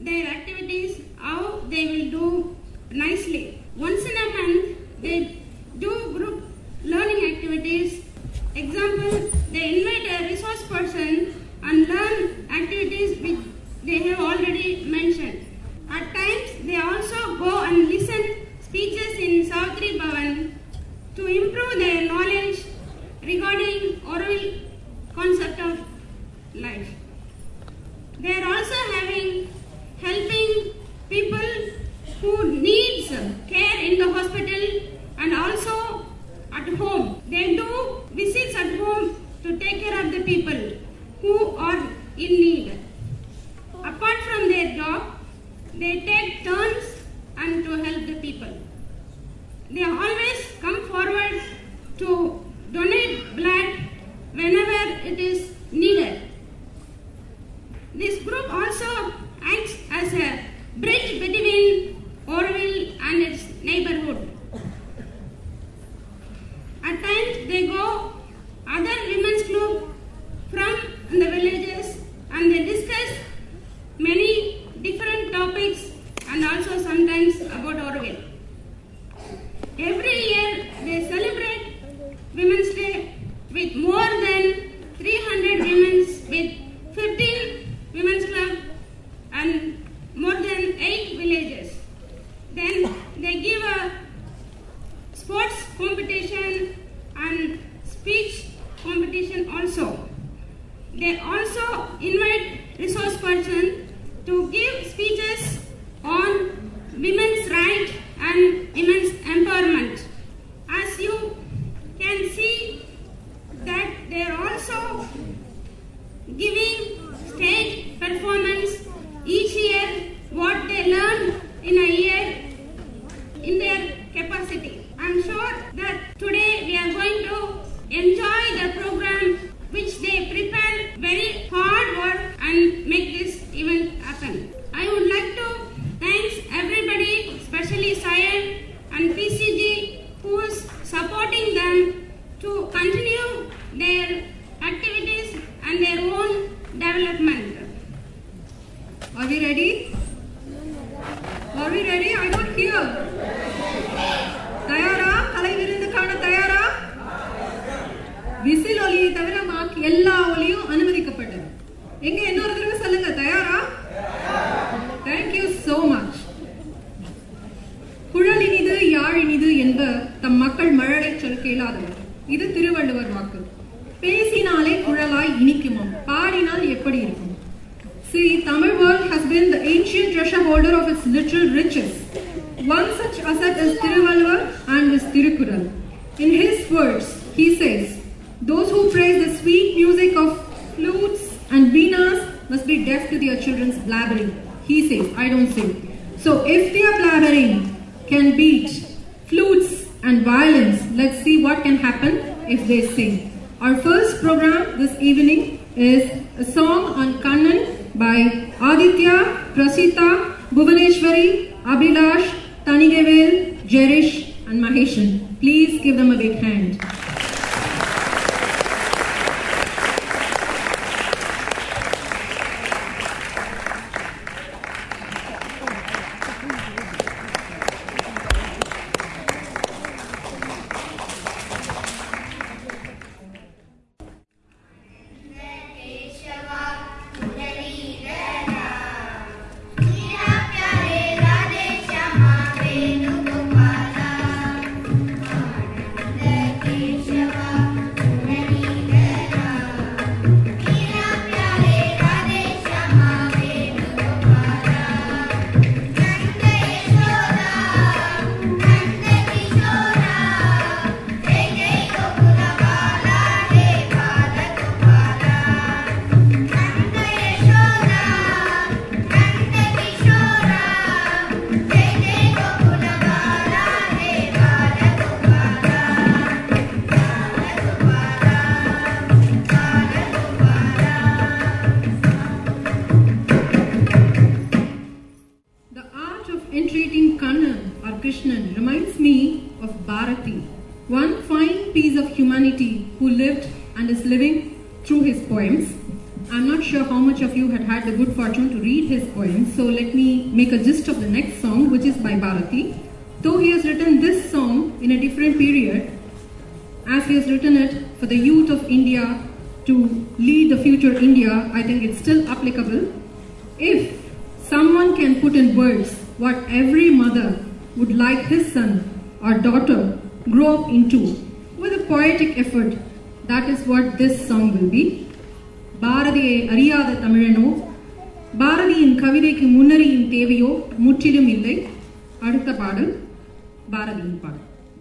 their activities, how they will do nicely. Once in a month, they do group learning activities. Example, they invite a resource person and learn activities which they have already mentioned. At times, they also go and listen speeches in Savitri Bhavan to improve their knowledge regarding Orville concept of life. They are also helping people who needs care in the hospital and also at home. They do visits at home to take care of the people who are in need. Apart from their job, they take turns and to help the people. They always come forward to donate blood whenever it is needed. This group also acts as a bridge between Orville and its neighborhood. At times they go other women's club from the villages and they discuss many different topics and also sometimes about Orville. Every year they celebrate Women's Day with more than 300 women with 15 women's clubs and more than 8 villages. Then they give a sports competition and speech competition also. They also invite resource person to give speeches on women's rights and women's empowerment. As you can see that they are also giving stage performance each year what they learn in a year in their capacity. I am sure that today we are going to enjoy the program which they prepare very hard work and make this event happen. I would like to thank everybody, especially SIAM and PCG, who is supporting them to continue their activities and their own development. Are we ready? Are we ready? I don't hear. Tayara? Kalai virundu kaana tayara? Whistle oliyai thavira maak ella oliyum anuvadikkappattathu. Enga ennoru thirava solunga tayara? Thank you so much. குழலினிது யாழினிது என்ப தம் மக்கள் மழலை சொல் கேளாதவர். இது திருவள்ளுவர் வாக்கு. பேசினாலே குழலாய் இனிக்குமாம், பாடினால் எப்படி இருக்கும்? See, Tamil world has been the ancient treasure holder of its literal riches. One such asset is Thiruvalluvar and his Thirukkural. In his words, he says, those who praise the sweet music of flutes and veenas must be deaf to their children's blabbering. He says, I don't say. So if their blabbering can beat flutes and violins, let's see what can happen if they sing. Our first program this evening is a song on Kannan by Aditya, Prasita, Bhuvaneshwari, Abhilash, Tanigevel, Jerish and Maheshan. Please give them a big hand. One fine piece of humanity who lived and is living through his poems. I'm I'm not sure how much of you had the good fortune to read his poems, so let me make a gist of the next song, which is by Bharati. Though he has written this song in a different period, as he has written it for the youth of India to lead the future India, I think it's still applicable. If someone can put in words what every mother would like his son or daughter grow up into with a poetic effort, that is what this song will be. பாரதியை அறியாத தமிழனோ பாரதியின் கவிதைக்கு முன்னறியின் தேவையோ முற்றிலும் இல்லை. அடுத்த பாடல் பாரதியின் பாடல்.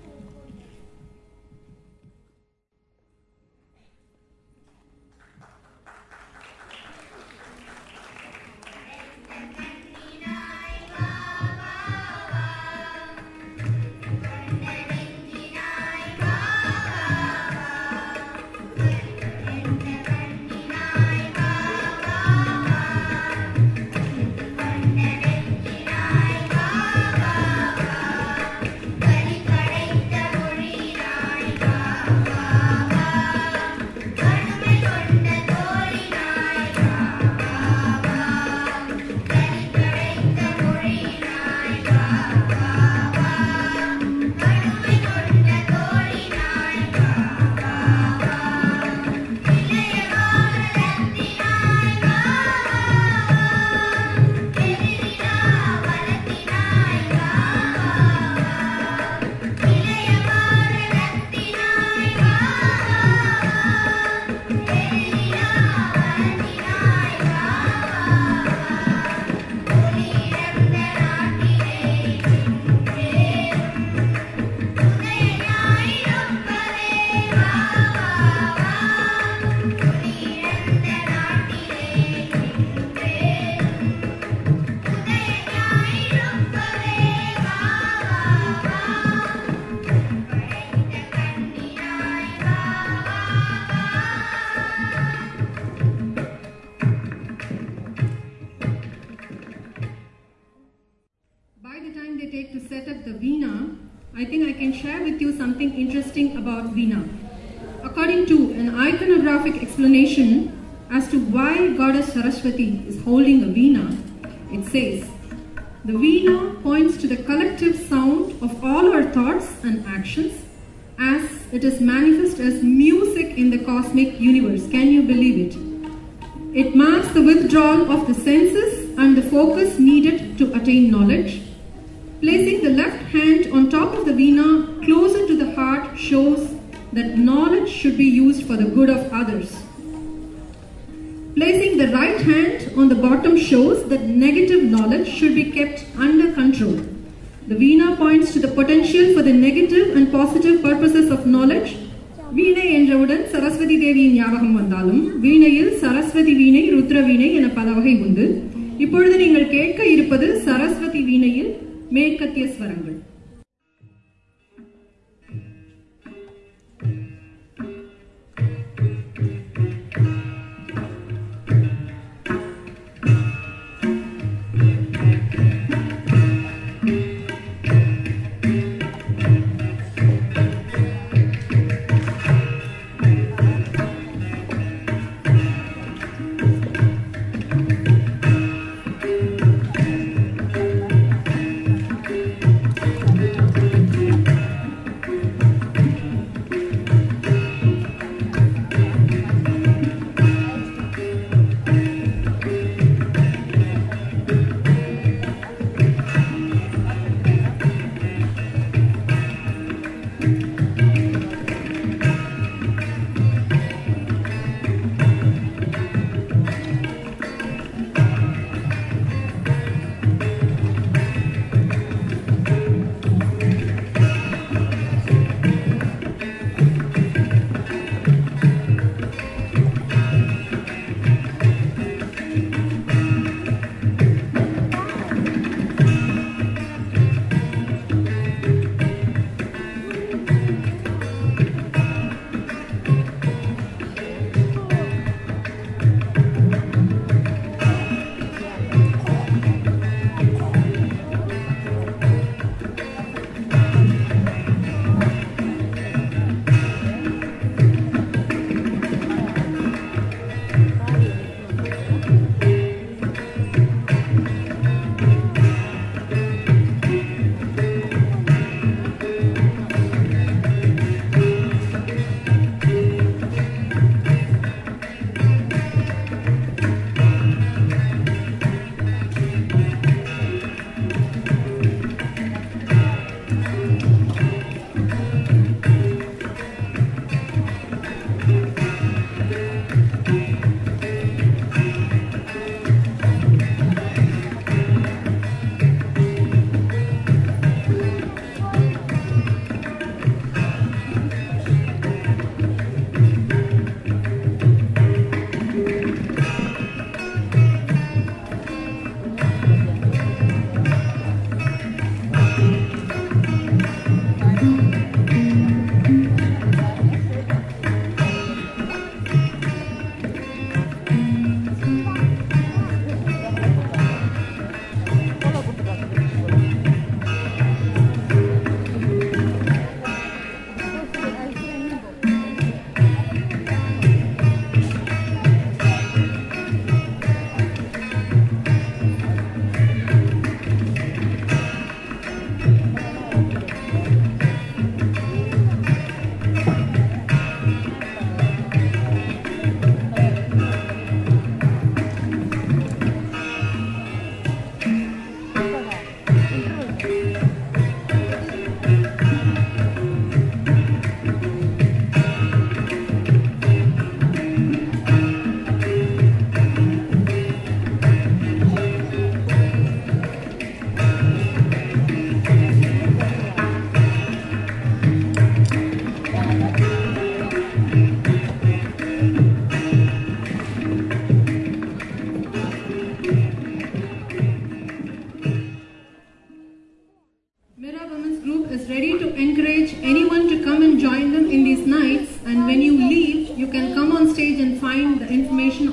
Something interesting about Veena. According to an iconographic explanation as to why Goddess Saraswati is holding a Veena, it says, the Veena points to the collective sound of all our thoughts and actions as it is manifest as music in the cosmic universe. Can you believe it? It marks the withdrawal of the senses and the focus needed to attain knowledge. Placing the left hand on top of the Veena closer to the heart shows that knowledge should be used for the good of others. Placing the right hand on the bottom shows that negative knowledge should be kept under control. The Veena points to the potential for the negative and positive purposes of knowledge. வீணை என்றவுடன் சரஸ்வதி தேவியின் ஞாபகம் வந்தாலும் வீணையில் சரஸ்வதி வீணை, ருத்ர வீணை என பல வகை உண்டு. இப்பொழுது நீங்கள் கேட்க இருப்பது சரஸ்வதி வீணையில் மேற்கத்திய ஸ்வரங்கள்.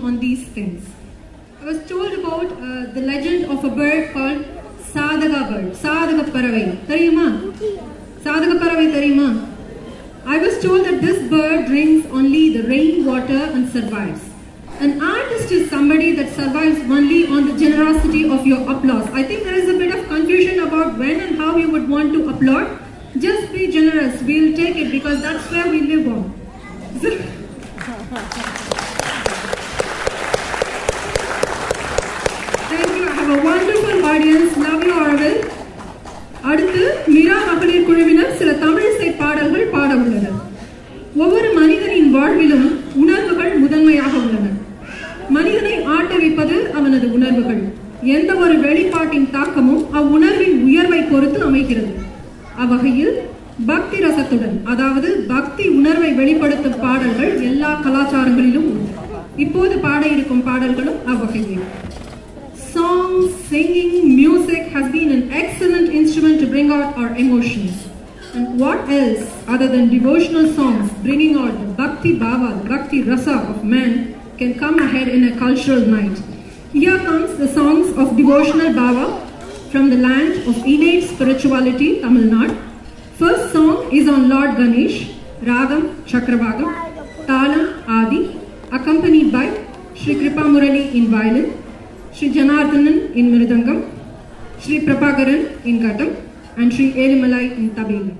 on these things. I was told about the legend of a bird called Sadaka bird. Sadaka Paravai. Thariyuma? Sadaka Paravai Thariyuma? I was told that this bird drinks only the rainwater and survives. An artist is somebody that survives only on the generosity of your applause. I think there is a bit of confusion about when and how you would want to applaud. Just be generous. We'll take it because that's where we live on. Thank you. I have a wonderful audience. Love you, Arvind. அடுத்து மீரா மகளிர் குழுவினர் சில தமிழிசை பாடல்கள் பாட உள்ளனர். ஒவ்வொரு மனிதனின் வாழ்விலும் உணர்வுகள் முதன்மையாக உள்ளன. மனிதனை ஆட்ட வைப்பது அவனது உணர்வுகள். எந்த ஒரு வெளிப்பாட்டின் தாக்கமும் அவ்வுணர்வின் உயர்வை பொறுத்து அமைகிறது. அவ்வகையில் பக்தி ரசத்துடன், அதாவது பக்தி உணர்வை வெளிப்படுத்தும் பாடல்கள் எல்லா கலாச்சாரங்களிலும் உண்டு. இப்போது பாட இருக்கும் பாடல்களும் அவ்வகையில். Song, singing, music has been an excellent instrument to bring out our emotions. And what else other than devotional songs bringing out the bhakti bhava, the bhakti rasa of man can come ahead in a cultural night. Here comes the songs of devotional bhava from the land of innate spirituality, Tamil Nadu. First song is on Lord Ganesh, Ragam Chakravagam, Talam Adi, accompanied by Shri Kripa Murali in violin, Shri Janardhanan in Mridangam, Shri Prabhakaran in Ghatam, and Shri Elimalai in Tabela.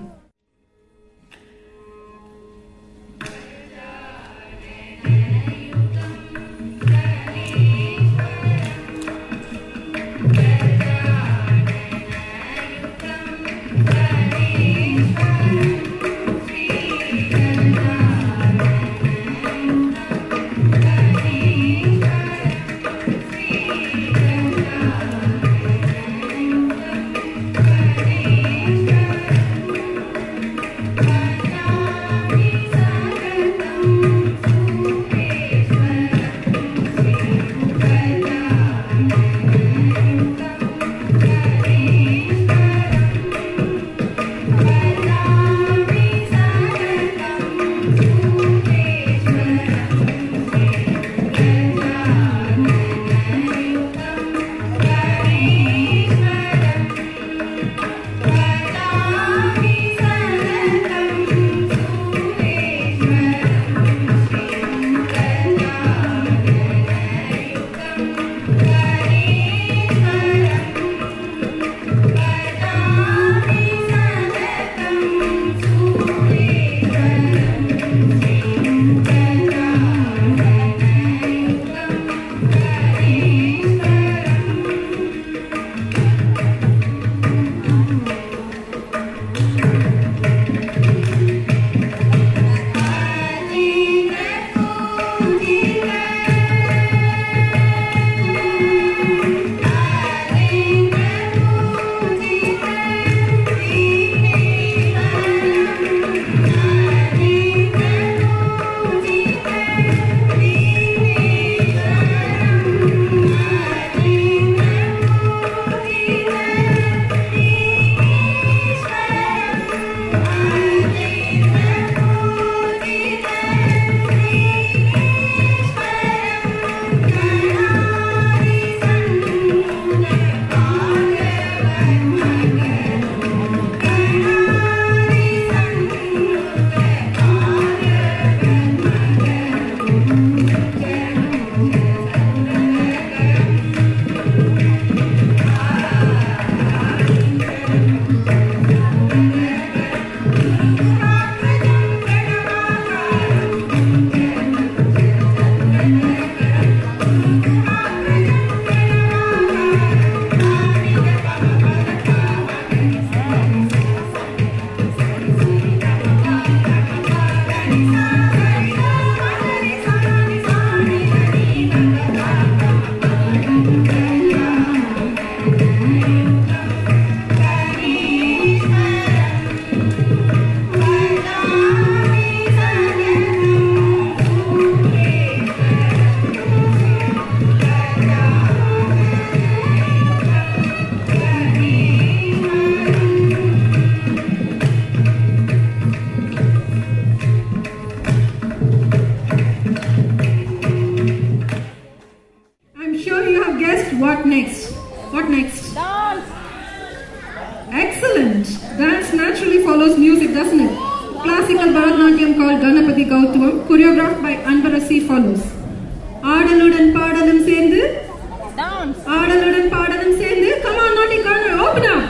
what next? What next? Dance. Excellent. Dance naturally follows music, doesn't it? Classical Bharatanatyam called Ganapati Gauthavam, choreographed by Anbarasi follows. Aadaludan paadalum sendu. Dance. Aadaludan paadalum sendu. Come on, naughty corner, open up.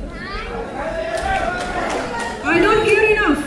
I don't hear enough.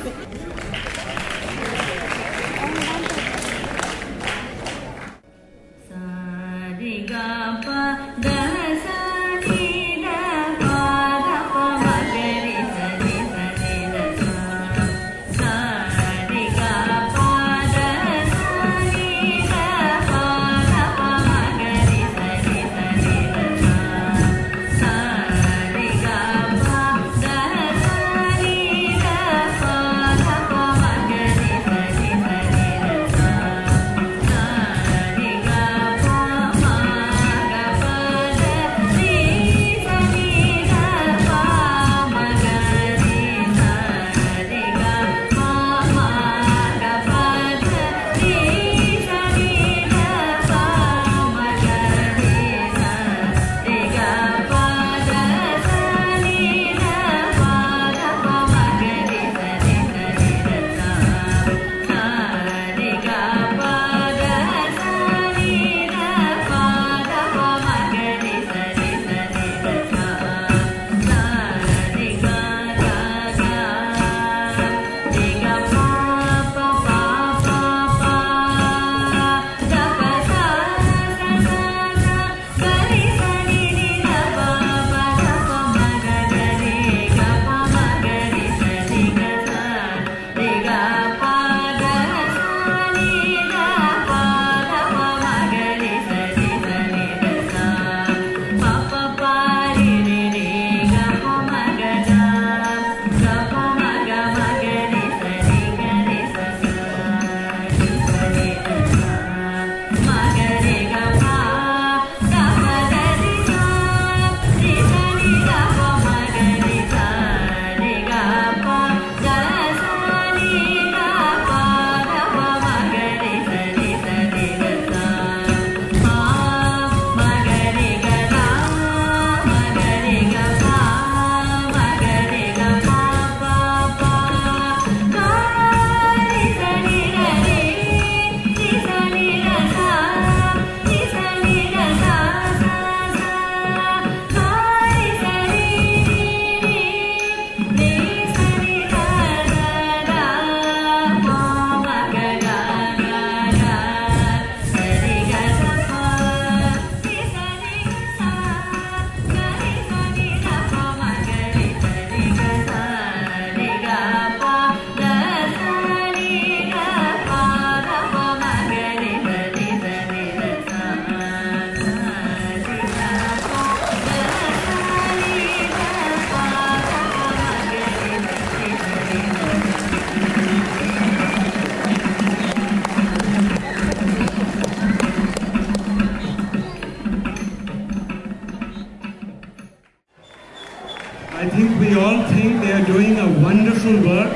I think we all think they are doing a wonderful work,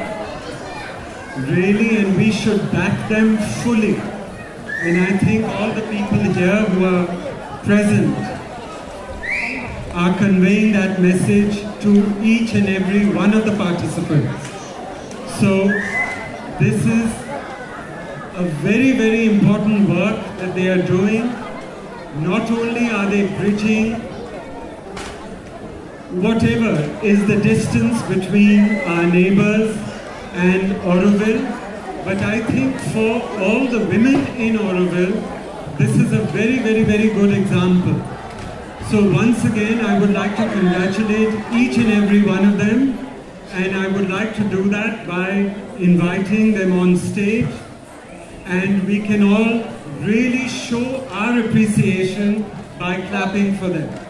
really, and we should back them fully. And I think all the people here who are present are conveying that message to each and every one of the participants. So this is a very, very important work that they are doing. Not only are they bridging whatever is the distance between our neighbors and Auroville, but I think for all the women in Auroville, this is a very, very, very good example. So once again, I would like to congratulate each and every one of them, and I would like to do that by inviting them on stage, and we can all really show our appreciation by clapping for them.